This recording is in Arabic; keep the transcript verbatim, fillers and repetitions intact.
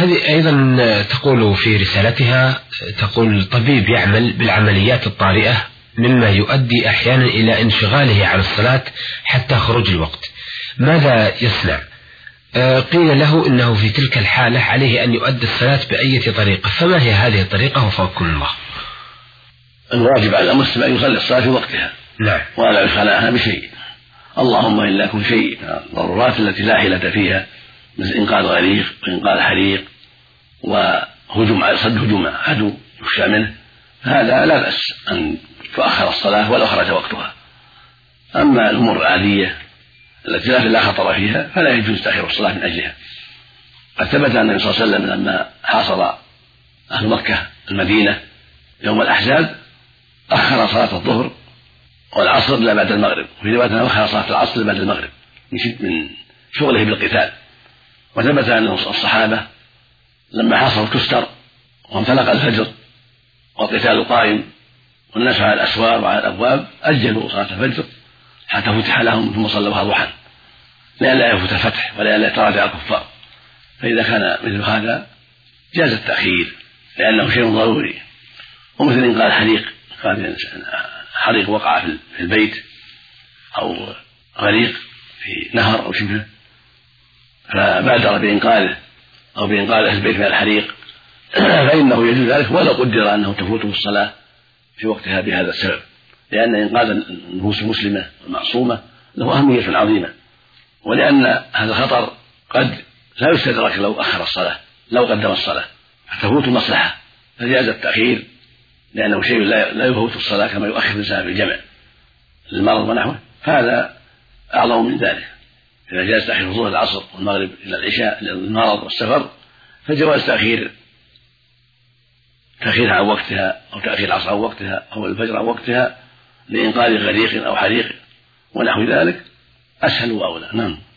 هذه أيضا تقول في رسالتها، تقول طبيب يعمل بالعمليات الطارئة مما يؤدي أحيانا إلى انشغاله عن الصلاة حتى خروج الوقت، ماذا يصنع؟ قيل له إنه في تلك الحالة عليه أن يؤدي الصلاة بأية طريقة، فما هي هذه الطريقة وفقكم الله؟ الواجب على المسلم أن يصلي الصلاة في وقتها، نعم، ولا يشغل عنها بشيء، اللهم إلا كل شيء الضرورات التي لا حيلة فيها، مثل إنقاذ غريق وإنقاذ حريق وهجوم صد هجوم عدو يخشى منه، هذا لا بأس أن تؤخر الصلاة ولو خرج وقتها. أما الأمور العادية التي لا خطر فيها فلا يجوز تأخير الصلاة من أجلها. قد ثبت أن النبي صلى الله عليه وسلم لما حاصر أهل مكة المدينة يوم الأحزاب أخر صلاة الظهر والعصر إلى بعد المغرب، وفي رواية أخر صلاة العصر إلى بعد المغرب من شغله بالقتال. وثبت أن الصحابة لما حاصروا كستر وانفلق الفجر والقتال قائم والناس على الأسوار وعلى الأبواب أجلوا صلاة الفجر حتى فتح لهم ثم صلوها ضحى لئلا يفوت الفتح ولئلا يتراجع الكفار. فإذا كان مثل هذا جاز التأخير لأنه شيء ضروري. ومثل إنقاذ حريق، كان حريق وقع في البيت أو غريق في نهر أو شبهه فبادر بإنقاذه أو بإنقاذ أهل البيت من الحريق فإنه يجوز ذلك ولو قدر أنه تفوته الصلاة في وقتها بهذا السبب، لأن إنقاذ النفوس المسلمة المعصومة له أهمية عظيمة، ولأن هذا الخطر قد لا يستدرك لو أخر الصلاة لو قدم الصلاة فتفوت المصلحة، فجاز التأخير لأنه شيء لا يفوت الصلاة كما يؤخر الإنسان بالجمع للمرض ونحوه، فهذا أعظم من ذلك. إذا جاز تأخير الظهر العصر والمغرب إلى العشاء للمرض والسفر فجواز تأخير تأخيرها عن وقتها أو تأخير العصر عن وقتها أو الفجر عن وقتها لإنقاذ غريق أو حريق ونحو ذلك أسهل وأولى. نعم.